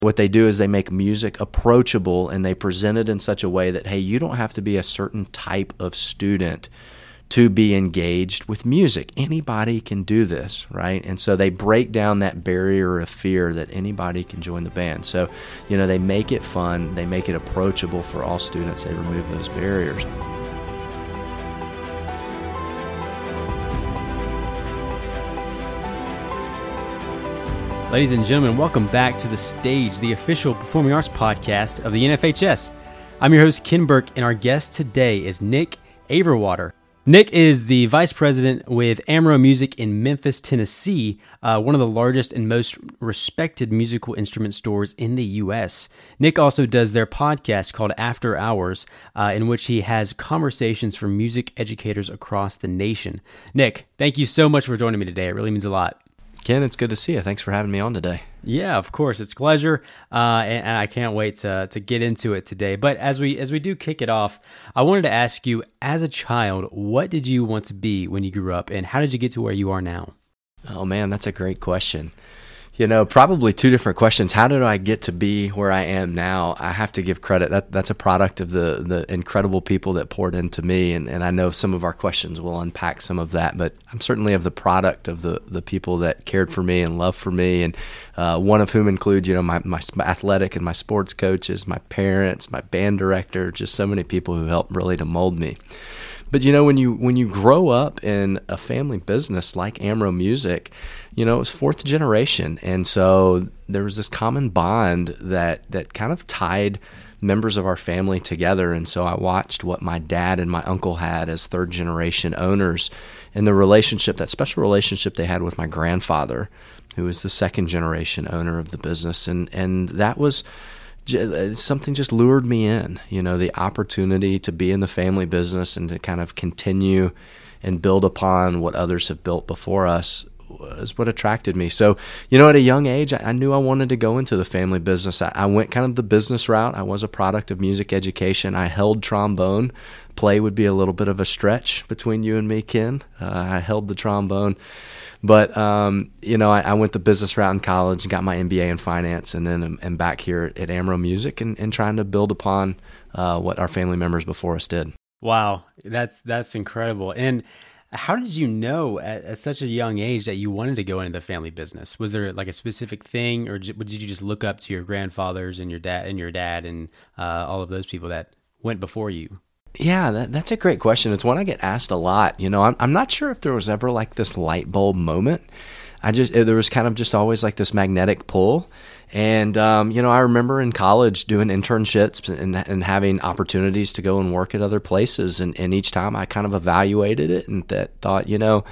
What they do is they make music approachable, and they present it in such a way that, hey, you don't have to be a certain type of student to be engaged with music. Anybody can do this, right? And so they break down that barrier of fear that anybody can join the band. So, they make it fun, they make it approachable for all students, they remove those barriers. Ladies and gentlemen, welcome back to The Stage, the official performing arts podcast of the NFHS. I'm your host, Ken Burke, and our guest today is Nick Averwater. Nick is the vice president with Amro Music in Memphis, Tennessee, one of the largest and most respected musical instrument stores in the U.S. Nick also does their podcast called After Hours, in which he has conversations for music educators across the nation. Nick, thank you so much for joining me today. It really means a lot. Ken, it's good to see you. Thanks for having me on today. Yeah, of course. It's a pleasure, and I can't wait to get into it today. But as we do kick it off, I wanted to ask you, as a child, what did you want to be when you grew up, and how did you get to where you are now? Oh, man, that's a great question. Probably two different questions. How did I get to be where I am now? I have to give credit. That's a product of the incredible people that poured into me, and I know some of our questions will unpack some of that, but I'm certainly of the product of the people that cared for me and loved for me, and one of whom include, my athletic and my sports coaches, my parents, my band director, just so many people who helped really to mold me. But when you grow up in a family business like Amro Music, it was fourth generation, and so there was this common bond that kind of tied members of our family together. And so I watched what my dad and my uncle had as third generation owners, and that special relationship they had with my grandfather, who was the second generation owner of the business, and that was something just lured me in, the opportunity to be in the family business and to kind of continue and build upon what others have built before us was what attracted me. So, at a young age, I knew I wanted to go into the family business. I went kind of the business route. I was a product of music education. I held trombone. Play would be a little bit of a stretch between you and me, Ken. I held the trombone. But, I went the business route in college and got my MBA in finance, and then I'm back here at Amro Music and trying to build upon what our family members before us did. Wow, that's incredible. And how did you know at such a young age that you wanted to go into the family business? Was there like a specific thing, or did you just look up to your grandfathers and your dad and all of those people that went before you? Yeah, that's a great question. It's one I get asked a lot. I'm not sure if there was ever like this light bulb moment. There was kind of just always like this magnetic pull. And, I remember in college doing internships and having opportunities to go and work at other places. And each time I kind of evaluated it and thought,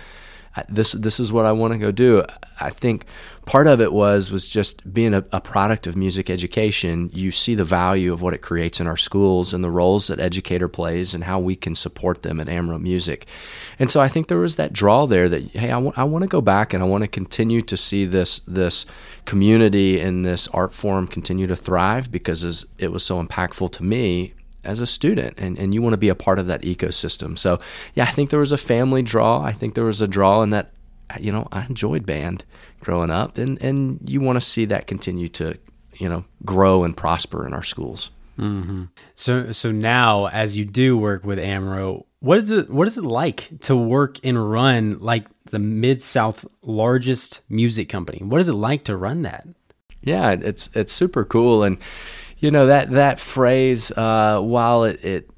this is what I want to go do. I think part of it was just being a product of music education. You see the value of what it creates in our schools and the roles that educator plays and how we can support them at Amro Music. And so I think there was that draw there that, hey, I want to go back and I want to continue to see this community and this art form continue to thrive because it was so impactful to me as a student, and you want to be a part of that ecosystem. So, yeah, I think there was a family draw. I think there was a draw in that, I enjoyed band growing up, and you want to see that continue to, grow and prosper in our schools. Mm-hmm. So now, as you do work with Amro, what is it like to work and run like the Mid-South largest music company? What is it like to run that? Yeah, it's super cool, and that phrase, while it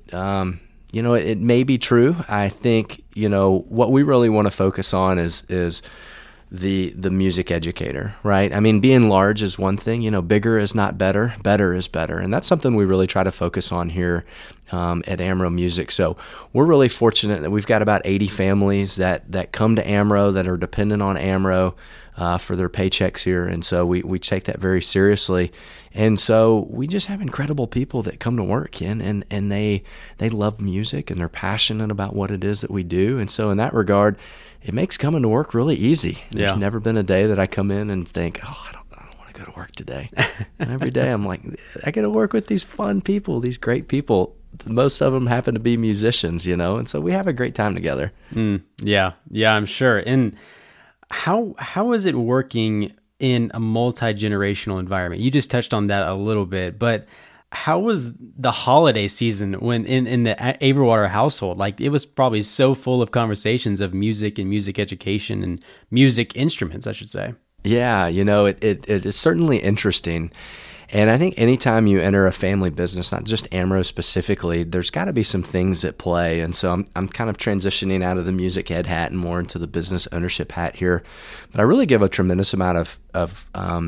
may be true, I think, what we really want to focus on is the music educator, right? I mean, being large is one thing, bigger is not better, better is better. And that's something we really try to focus on here at Amro Music. So we're really fortunate that we've got about 80 families that come to Amro, that are dependent on Amro for their paychecks here. And so we take that very seriously. And so we just have incredible people that come to work, and they love music and they're passionate about what it is that we do. And so in that regard, it makes coming to work really easy. There's never been a day that I come in and think, I don't want to go to work today. And every day I'm like, I get to work with these fun people, these great people. Most of them happen to be musicians, and so we have a great time together. Yeah, I'm sure. And how is it working in a multi-generational environment. You just touched on that a little bit, but how was the holiday season when in the Averwater household? Like, it was probably so full of conversations of music and music education and music instruments, I should say. Yeah, it is certainly interesting. And I think anytime you enter a family business, not just Amro specifically, there's got to be some things at play. And so I'm kind of transitioning out of the music ed hat and more into the business ownership hat here. But I really give a tremendous amount of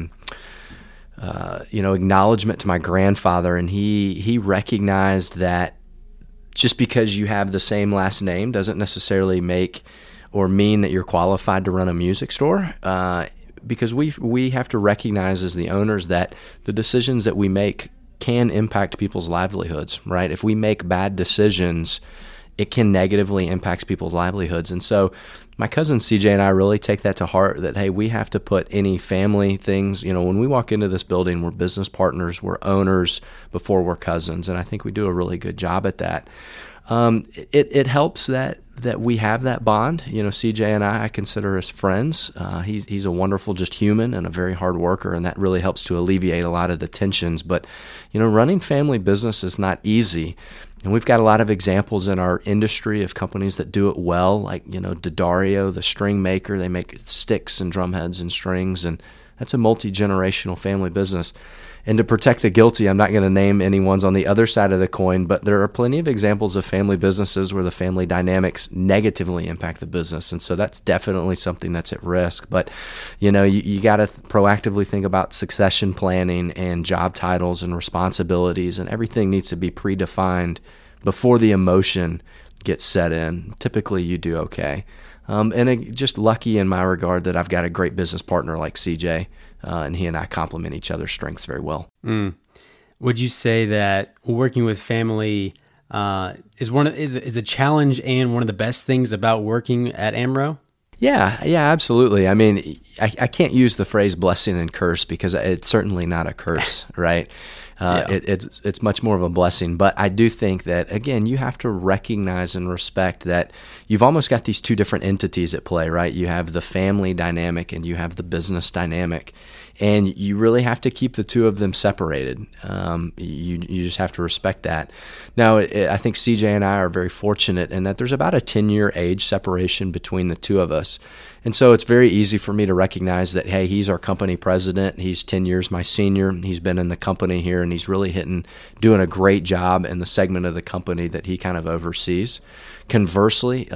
acknowledgement to my grandfather, and he recognized that just because you have the same last name doesn't necessarily make or mean that you're qualified to run a music store. Because we have to recognize as the owners that the decisions that we make can impact people's livelihoods, right? If we make bad decisions, it can negatively impact people's livelihoods. And so my cousin CJ and I really take that to heart, that, hey, we have to put any family things, when we walk into this building, we're business partners, we're owners before we're cousins. And I think we do a really good job at that. It helps that we have that bond. CJ and I consider as friends. He's a wonderful just human and a very hard worker, and that really helps to alleviate a lot of the tensions. But, running family business is not easy. And we've got a lot of examples in our industry of companies that do it well, like, D'Addario, the string maker. They make sticks and drumheads and strings, and that's a multi-generational family business. And to protect the guilty, I'm not going to name any ones on the other side of the coin, but there are plenty of examples of family businesses where the family dynamics negatively impact the business. And so that's definitely something that's at risk. But, you got to proactively think about succession planning and job titles and responsibilities, and everything needs to be predefined before the emotion gets set in. Typically, you do okay. Just lucky in my regard that I've got a great business partner like CJ, and he and I complement each other's strengths very well. Would you say that working with family is a challenge and one of the best things about working at Amro? Yeah, absolutely. I mean, I can't use the phrase blessing and curse because it's certainly not a curse, right? It's much more of a blessing. But I do think that, again, you have to recognize and respect that you've almost got these two different entities at play, right? You have the family dynamic and you have the business dynamic. And you really have to keep the two of them separated. You just have to respect that. Now, I think CJ and I are very fortunate in that there's about a 10-year age separation between the two of us. And so it's very easy for me to recognize that, hey, he's our company president. He's 10 years my senior. He's been in the company here, and he's really doing a great job in the segment of the company that he kind of oversees. Conversely,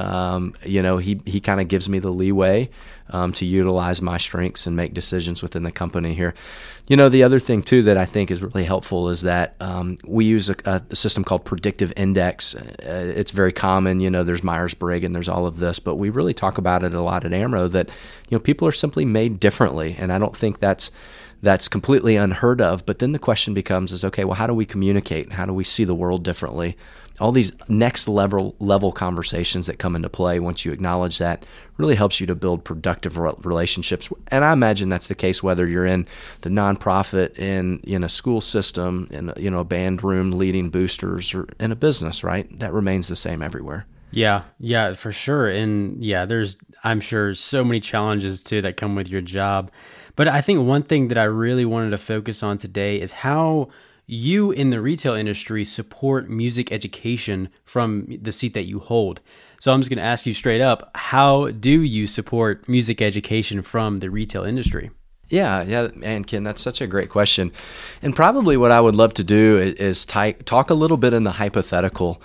he kind of gives me the leeway to utilize my strengths and make decisions within the company here. The other thing, too, that I think is really helpful is that we use a system called Predictive Index. It's very common. There's Myers-Briggs and there's all of this, but we really talk about it a lot at Amro that, people are simply made differently. And I don't think that's completely unheard of. But then the question becomes okay, well, how do we communicate? How do we see the world differently? All these next level conversations that come into play once you acknowledge that really helps you to build productive relationships. And I imagine that's the case whether you're in the nonprofit, in a school system, in a band room leading boosters, or in a business, right? That remains the same everywhere. Yeah, for sure. And there's, I'm sure, so many challenges too that come with your job. But I think one thing that I really wanted to focus on today is how you in the retail industry support music education from the seat that you hold. So I'm just going to ask you straight up, how do you support music education from the retail industry? Yeah, man, Ken, that's such a great question. And probably what I would love to do is talk a little bit in the hypothetical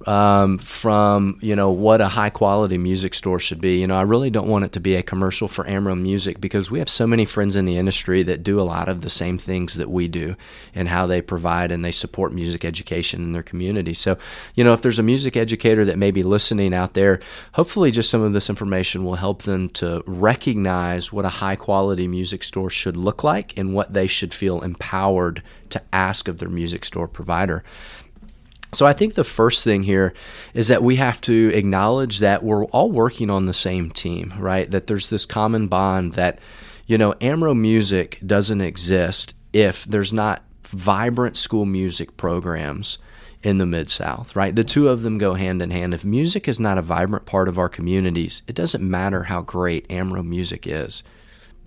from, what a high quality music store should be. I really don't want it to be a commercial for Amro Music because we have so many friends in the industry that do a lot of the same things that we do and how they provide and they support music education in their community. So, if there's a music educator that may be listening out there, hopefully just some of this information will help them to recognize what a high quality music store should look like and what they should feel empowered to ask of their music store provider. So I think the first thing here is that we have to acknowledge that we're all working on the same team, right? That there's this common bond that, Amro Music doesn't exist if there's not vibrant school music programs in the Mid-South, right? The two of them go hand in hand. If music is not a vibrant part of our communities, it doesn't matter how great Amro Music is,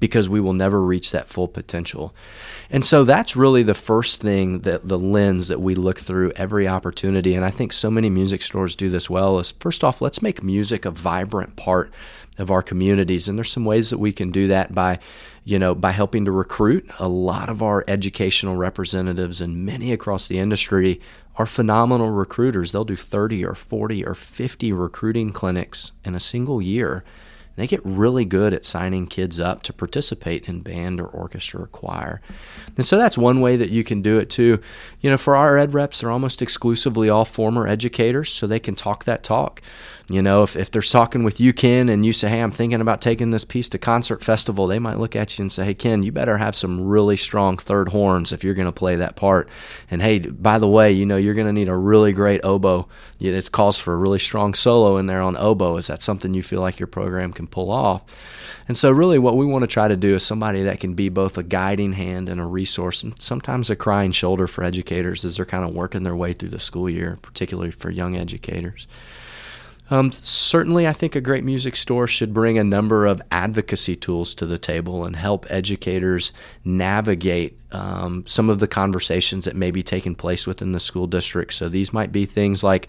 because we will never reach that full potential. And so that's really the first thing, that the lens that we look through every opportunity. And I think so many music stores do this well, is first off, let's make music a vibrant part of our communities. And there's some ways that we can do that by helping to recruit. A lot of our educational representatives and many across the industry are phenomenal recruiters. They'll do 30 or 40 or 50 recruiting clinics in a single year. They get really good at signing kids up to participate in band or orchestra or choir. And so that's one way that you can do it too. For our ed reps, they're almost exclusively all former educators, so they can talk that talk. If they're talking with you, Ken, and you say, hey, I'm thinking about taking this piece to concert festival, they might look at you and say, hey, Ken, you better have some really strong third horns if you're going to play that part. And hey, by the way, you're going to need a really great oboe. It calls for a really strong solo in there on oboe. Is that something you feel like your program can pull off? And so really what we want to try to do is somebody that can be both a guiding hand and a resource, and sometimes a crying shoulder for educators as they're kind of working their way through the school year, particularly for young educators. Certainly, I think a great music store should bring a number of advocacy tools to the table and help educators navigate some of the conversations that may be taking place within the school district. So these might be things like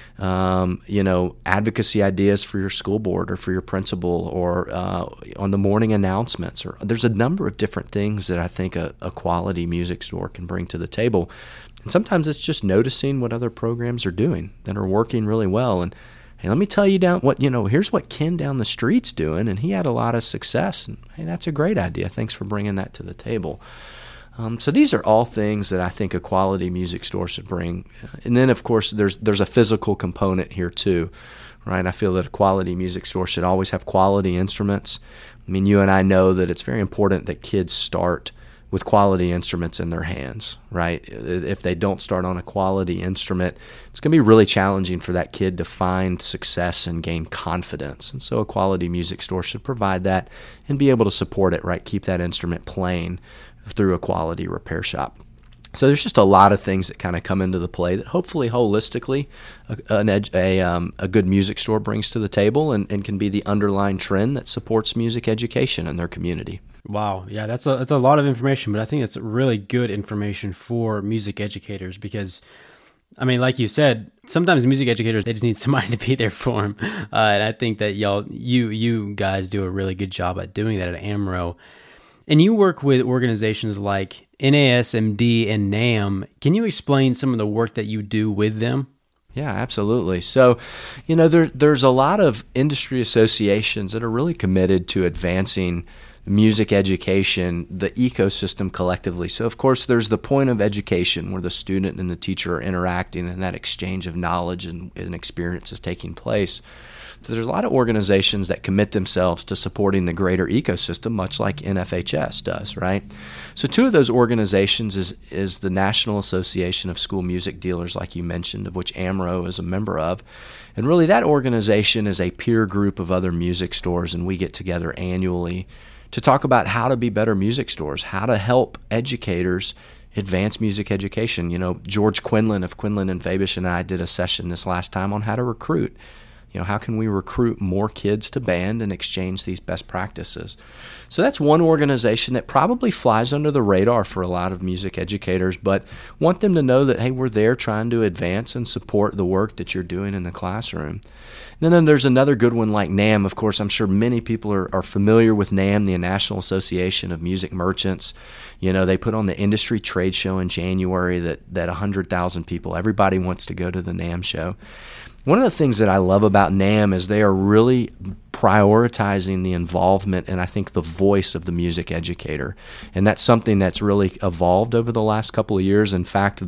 advocacy ideas for your school board or for your principal, or on the morning announcements. Or there's a number of different things that I think a quality music store can bring to the table. And sometimes it's just noticing what other programs are doing that are working really well. And hey, let me tell you here's what Ken down the street's doing, and he had a lot of success. And hey, that's a great idea. Thanks for bringing that to the table. So these are all things that I think a quality music store should bring. And then, of course, there's a physical component here too, right? I feel that a quality music store should always have quality instruments. I mean, you and I know that it's very important that kids start with quality instruments in their hands, right? If they don't start on a quality instrument, it's going to be really challenging for that kid to find success and gain confidence. And so a quality music store should provide that and be able to support it, right? Keep that instrument playing through a quality repair shop. So there's just a lot of things that kind of come into the play that hopefully holistically a good music store brings to the table and can be the underlying trend that supports music education in their community. Wow. Yeah, that's a lot of information, but I think it's really good information for music educators because, I mean, like you said, sometimes music educators, they just need somebody to be there for them. And I think that you guys do a really good job at doing that at AMRO. And you work with organizations like NASMD and NAM. Can you explain some of the work that you do with them? Yeah, absolutely. So, there's a lot of industry associations that are really committed to advancing music education, the ecosystem collectively. So, of course, there's the point of education where the student and the teacher are interacting and that exchange of knowledge and experience is taking place. So there's a lot of organizations that commit themselves to supporting the greater ecosystem, much like NFHS does, right? So two of those organizations is the National Association of School Music Dealers, like you mentioned, of which AMRO is a member of. And really that organization is a peer group of other music stores, and we get together annually to talk about how to be better music stores, how to help educators advance music education. George Quinlan of Quinlan and Fabish and I did a session this last time on how to recruit. How can we recruit more kids to band and exchange these best practices? So that's one organization that probably flies under the radar for a lot of music educators, but want them to know that, hey, we're there trying to advance and support the work that you're doing in the classroom. And then there's another good one like NAM. Of course, I'm sure many people are familiar with NAM, the National Association of Music Merchants. They put on the industry trade show in January that 100,000 people, everybody wants to go to the NAM show. One of the things that I love about NAM is they are really prioritizing the involvement and I think the voice of the music educator. And that's something that's really evolved over the last couple of years. In fact,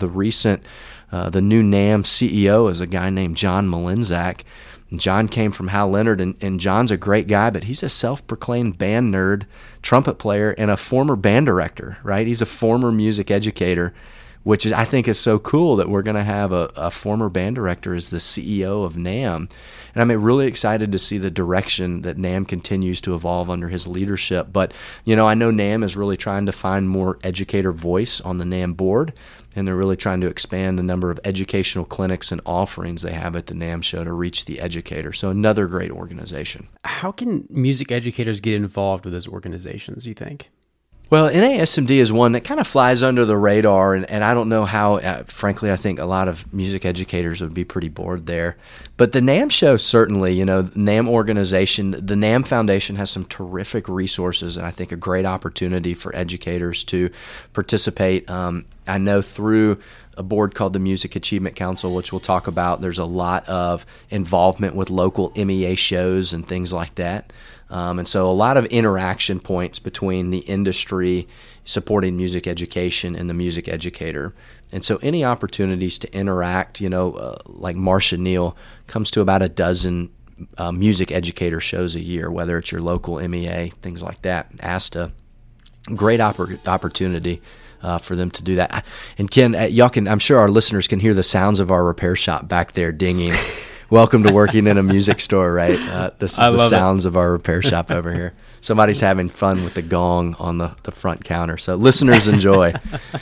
the new NAM CEO is a guy named John Malinzak. John came from Hal Leonard, and John's a great guy, but he's a self-proclaimed band nerd, trumpet player, and a former band director, right? He's a former music educator which is, I think is so cool that we're going to have a former band director as the CEO of NAMM. And I'm really excited to see the direction that NAMM continues to evolve under his leadership. But, I know NAMM is really trying to find more educator voice on the NAMM board, and they're really trying to expand the number of educational clinics and offerings they have at the NAMM show to reach the educator. So another great organization. How can music educators get involved with those organizations, you think? Well, NASMD is one that kind of flies under the radar, and I don't know how, frankly, I think a lot of music educators would be pretty bored there. But the NAMM show, certainly, NAMM organization, the NAMM Foundation has some terrific resources, and I think a great opportunity for educators to participate. I know through a board called the Music Achievement Council, which we'll talk about, there's a lot of involvement with local MEA shows and things like that. And so a lot of interaction points between the industry supporting music education and the music educator. And so any opportunities to interact, like Marcia Neal comes to about a dozen music educator shows a year, whether it's your local MEA, things like that, ASTA. Great opportunity for them to do that. And Ken, I'm sure our listeners can hear the sounds of our repair shop back there dinging. Welcome to working in a music store, right? This is the sounds of our repair shop over here. Somebody's having fun with the gong on the front counter. So listeners enjoy.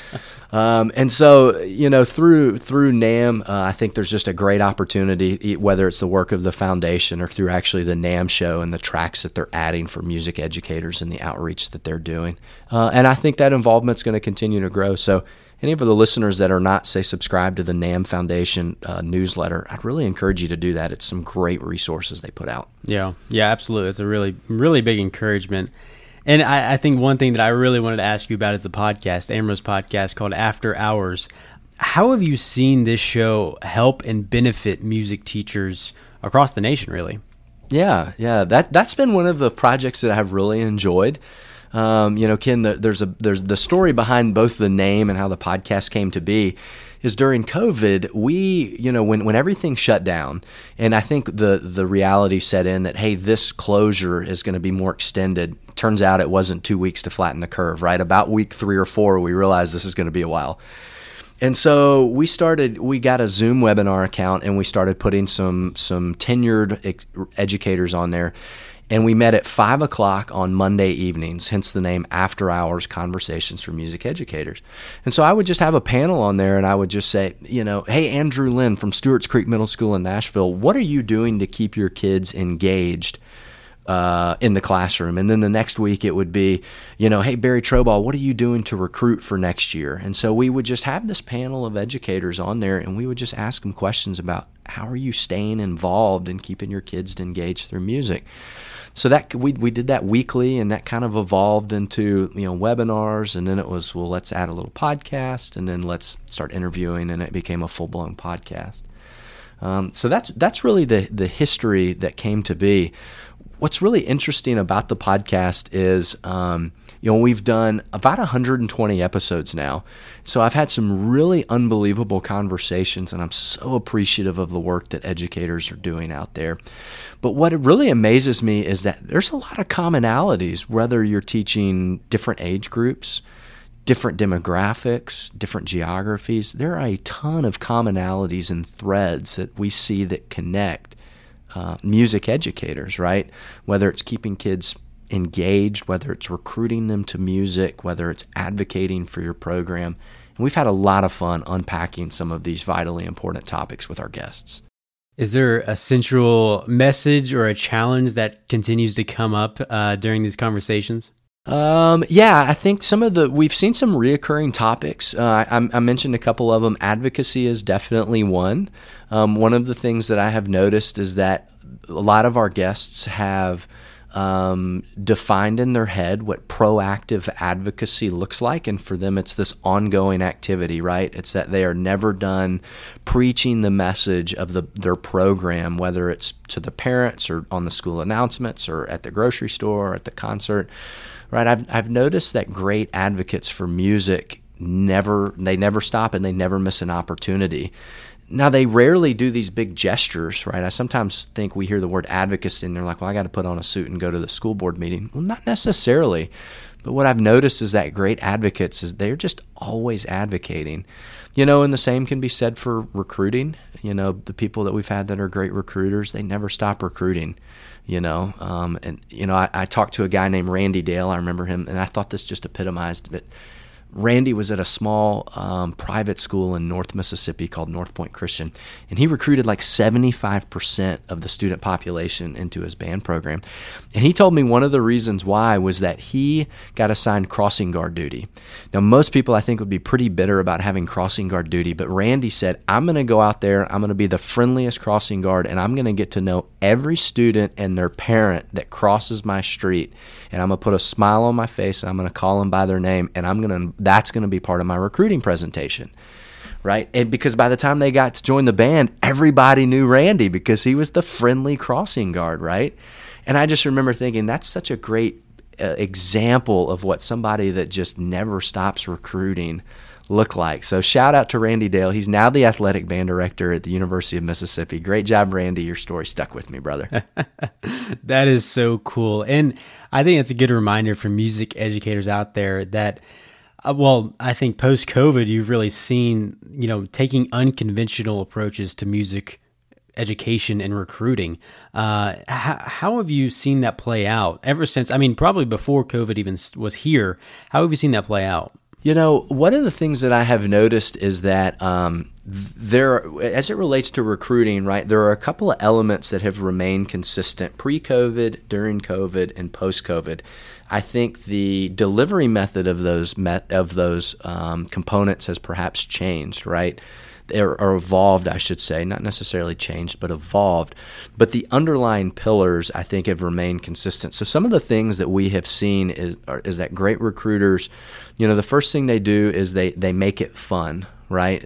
And so, through NAMM, I think there's just a great opportunity, whether it's the work of the foundation or through actually the NAMM show and the tracks that they're adding for music educators and the outreach that they're doing. And I think that involvement's going to continue to grow. So any of the listeners that are not, say, subscribed to the NAMM Foundation newsletter, I'd really encourage you to do that. It's some great resources they put out. Yeah, absolutely. It's a really, really big encouragement. And I think one thing that I really wanted to ask you about is the podcast, Amro's podcast called After Hours. How have you seen this show help and benefit music teachers across the nation, really? Yeah. That's been one of the projects that I've really enjoyed. Ken, there's the story behind both the name and how the podcast came to be is during COVID, when everything shut down, and I think the reality set in that, hey, this closure is going to be more extended. Turns out it wasn't 2 weeks to flatten the curve, right? About week 3 or 4, we realized this is going to be a while. And so we got a Zoom webinar account, and we started putting some tenured educators on there. And we met at 5 o'clock on Monday evenings, hence the name After Hours Conversations for Music Educators. And so I would just have a panel on there, and I would just say, hey, Andrew Lynn from Stewart's Creek Middle School in Nashville, what are you doing to keep your kids engaged in the classroom? And then the next week it would be, hey, Barry Troball, what are you doing to recruit for next year? And so we would just have this panel of educators on there, and we would just ask them questions about how are you staying involved and keeping your kids engaged through music. So that we did that weekly, and that kind of evolved into webinars, and then it was, well, let's add a little podcast, and then let's start interviewing, and it became a full-blown podcast. So that's really the history that came to be. What's really interesting about the podcast is, we've done about 120 episodes now. So I've had some really unbelievable conversations, and I'm so appreciative of the work that educators are doing out there. But what really amazes me is that there's a lot of commonalities, whether you're teaching different age groups, different demographics, different geographies. There are a ton of commonalities and threads that we see that connect music educators, right? Whether it's keeping kids engaged, whether it's recruiting them to music, whether it's advocating for your program. And we've had a lot of fun unpacking some of these vitally important topics with our guests. Is there a central message or a challenge that continues to come up during these conversations? I think we've seen some reoccurring topics. I mentioned a couple of them. Advocacy is definitely one. One of the things that I have noticed is that a lot of our guests have defined in their head what proactive advocacy looks like, and for them it's this ongoing activity, right? It's that they are never done preaching the message of their program, whether it's to the parents or on the school announcements or at the grocery store or at the concert, right? I've noticed that great advocates for music never stop, and they never miss an opportunity. Now, they rarely do these big gestures, right? I sometimes think we hear the word advocacy and they're like, well, I got to put on a suit and go to the school board meeting. Well, not necessarily. But what I've noticed is that great advocates is they're just always advocating. And the same can be said for recruiting. The people that we've had that are great recruiters, they never stop recruiting. I talked to a guy named Randy Dale. I remember him, and I thought this just epitomized it. Randy was at a small private school in North Mississippi called North Point Christian, and he recruited like 75% of the student population into his band program. And he told me one of the reasons why was that he got assigned crossing guard duty. Now, most people I think would be pretty bitter about having crossing guard duty, but Randy said, I'm going to go out there, I'm going to be the friendliest crossing guard, and I'm going to get to know every student and their parent that crosses my street, and I'm going to put a smile on my face, and I'm going to call them by their name, and that's going to be part of my recruiting presentation, right? And because by the time they got to join the band, everybody knew Randy because he was the friendly crossing guard, right? And I just remember thinking, that's such a great example of what somebody that just never stops recruiting look like. So shout out to Randy Dale. He's now the athletic band director at the University of Mississippi. Great job, Randy. Your story stuck with me, brother. That is so cool. And I think it's a good reminder for music educators out there that I think post-COVID, you've really seen, taking unconventional approaches to music education and recruiting. How have you seen that play out ever since? I mean, probably before COVID even was here. How have you seen that play out? One of the things that I have noticed is that as it relates to recruiting, right, there are a couple of elements that have remained consistent pre-COVID, during COVID, and post-COVID. I think the delivery method of those components has perhaps changed, right? Or evolved, I should say, not necessarily changed, but evolved. But the underlying pillars, I think, have remained consistent. So some of the things that we have seen is that great recruiters, the first thing they do is they make it fun, right?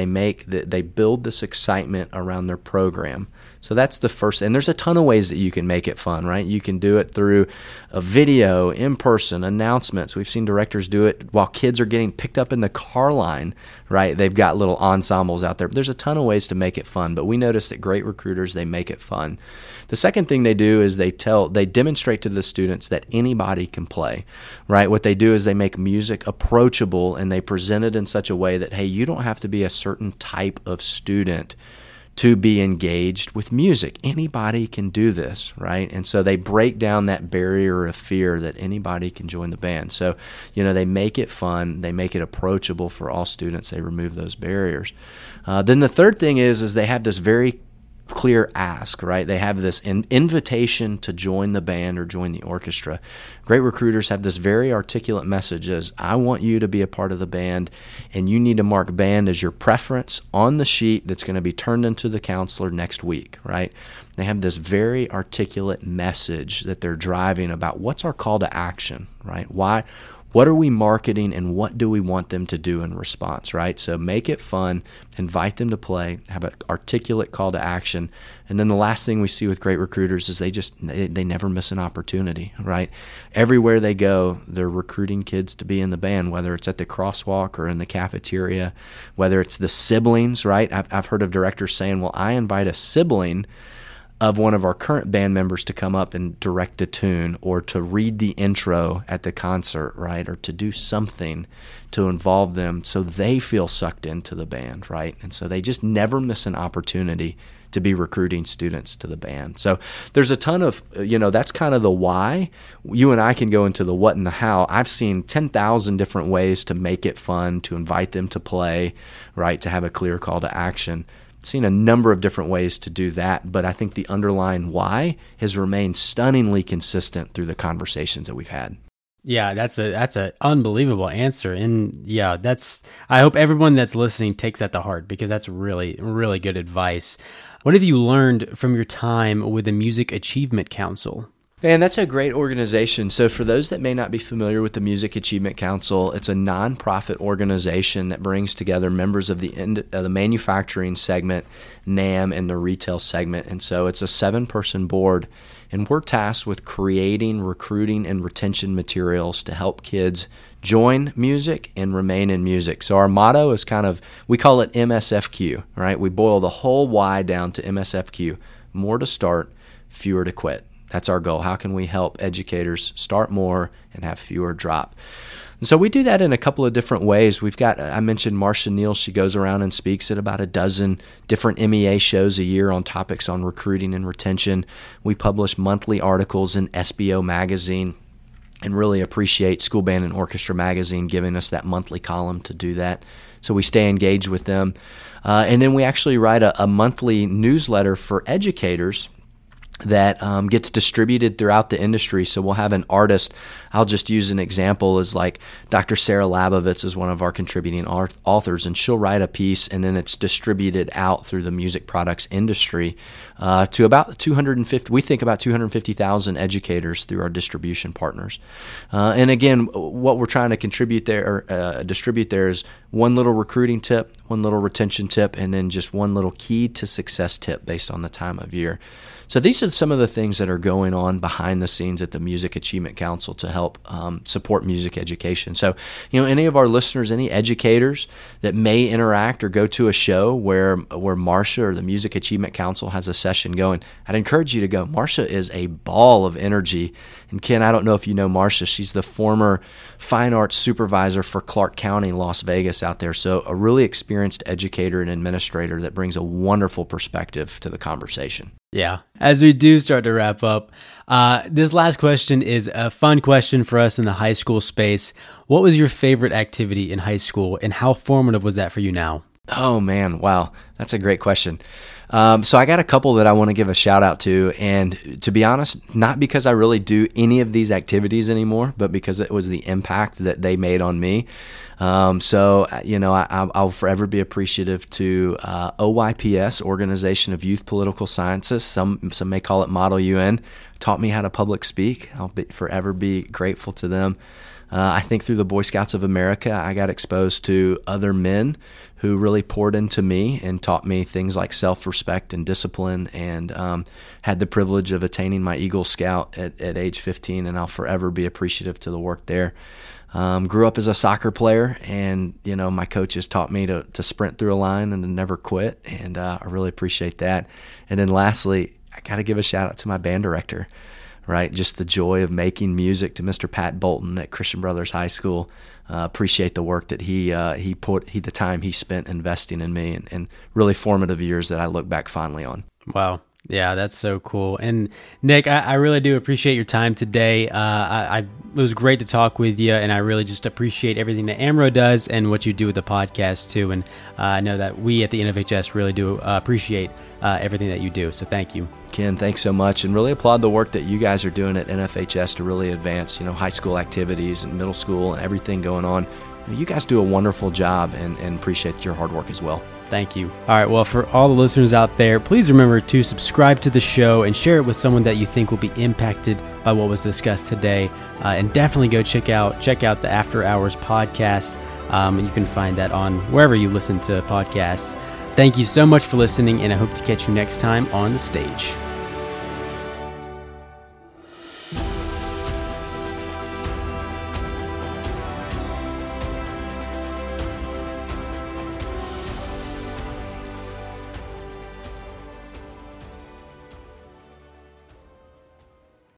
They build this excitement around their program. So that's the first, and there's a ton of ways that you can make it fun, right? You can do it through a video, in-person, announcements. We've seen directors do it while kids are getting picked up in the car line, right? They've got little ensembles out there. There's a ton of ways to make it fun, but we notice that great recruiters, they make it fun. The second thing they do is they demonstrate to the students that anybody can play, right? What they do is they make music approachable, and they present it in such a way that, hey, you don't have to be a certain type of student to be engaged with music. Anybody can do this, right? And so they break down that barrier of fear that anybody can join the band. So, they make it fun. They make it approachable for all students. They remove those barriers. Then the third thing is they have this very clear ask, right? They have this invitation to join the band or join the orchestra. Great recruiters have this very articulate message as, I want you to be a part of the band, and you need to mark band as your preference on the sheet that's going to be turned into the counselor next week, right? They have this very articulate message that they're driving about what's our call to action, right? What are we marketing, and what do we want them to do in response, right? So make it fun, invite them to play, have an articulate call to action. And then the last thing we see with great recruiters is they never miss an opportunity, right? Everywhere they go, they're recruiting kids to be in the band, whether it's at the crosswalk or in the cafeteria, whether it's the siblings, right? I've heard of directors saying, well, I invite a sibling of one of our current band members to come up and direct a tune, or to read the intro at the concert, right? Or to do something to involve them so they feel sucked into the band, right? And so they just never miss an opportunity to be recruiting students to the band. So there's a ton of, that's kind of the why. You and I can go into the what and the how. I've seen 10,000 different ways to make it fun, to invite them to play, right? To have a clear call to action. Seen a number of different ways to do that, but I think the underlying why has remained stunningly consistent through the conversations that we've had. Yeah, that's a unbelievable answer, and yeah, I hope everyone that's listening takes that to heart, because that's really, really good advice. What have you learned from your time with the Music Achievement Council? And that's a great organization. So for those that may not be familiar with the Music Achievement Council, it's a nonprofit organization that brings together members of the manufacturing segment, NAM, and the retail segment. And so it's a 7-person board, and we're tasked with creating, recruiting, and retention materials to help kids join music and remain in music. So our motto is we call it MSFQ, right? We boil the whole why down to MSFQ: more to start, fewer to quit. That's our goal. How can we help educators start more and have fewer drop? And so we do that in a couple of different ways. We've got, I mentioned Marcia Neal. She goes around and speaks at about a dozen different MEA shows a year on topics on recruiting and retention. We publish monthly articles in SBO magazine, and really appreciate School Band and Orchestra magazine giving us that monthly column to do that. So we stay engaged with them. And then we actually write a monthly newsletter for educators that gets distributed throughout the industry. So we'll have an artist. I'll just use an example as like Dr. Sarah Labovitz is one of our contributing authors, and she'll write a piece, and then it's distributed out through the music products industry to about 250. We think about 250,000 educators through our distribution partners. And again, what we're trying to contribute there or distribute there is one little recruiting tip, one little retention tip, and then just one little key to success tip based on the time of year. So these are some of the things that are going on behind the scenes at the Music Achievement Council to help support music education. So, any of our listeners, any educators that may interact or go to a show where Marcia or the Music Achievement Council has a session going, I'd encourage you to go. Marcia is a ball of energy. And Ken, I don't know if you know Marcia. She's the former fine arts supervisor for Clark County, Las Vegas out there. So a really experienced educator and administrator that brings a wonderful perspective to the conversation. Yeah. As we do start to wrap up, this last question is a fun question for us in the high school space. What was your favorite activity in high school, and how formative was that for you now? Oh, man. Wow. That's a great question. So I got a couple that I want to give a shout out to. And to be honest, not because I really do any of these activities anymore, but because it was the impact that they made on me. I'll forever be appreciative to OYPS, Organization of Youth Political Sciences. Some may call it Model UN. Taught me how to public speak. I'll forever be grateful to them. I think through the Boy Scouts of America, I got exposed to other men who really poured into me and taught me things like self-respect and discipline, and had the privilege of attaining my Eagle Scout at age 15, and I'll forever be appreciative to the work there. Grew up as a soccer player, and my coaches taught me to sprint through a line and to never quit, and I really appreciate that. And then lastly, I got to give a shout out to my band director. Right, just the joy of making music to Mr. Pat Bolton at Christian Brothers High School. Appreciate the work that the time he spent investing in me, and really formative years that I look back fondly on. Wow. Yeah, that's so cool. And Nick, I really do appreciate your time today. It was great to talk with you, and I really just appreciate everything that AMRO does and what you do with the podcast too. And I know that we at the NFHS really do appreciate everything that you do. So thank you. Ken, thanks so much, and really applaud the work that you guys are doing at NFHS to really advance, high school activities and middle school and everything going on. You guys do a wonderful job, and appreciate your hard work as well. Thank you. All right. Well, for all the listeners out there, please remember to subscribe to the show and share it with someone that you think will be impacted by what was discussed today. And definitely go check out the After Hours podcast. And you can find that on wherever you listen to podcasts. Thank you so much for listening, and I hope to catch you next time on the stage.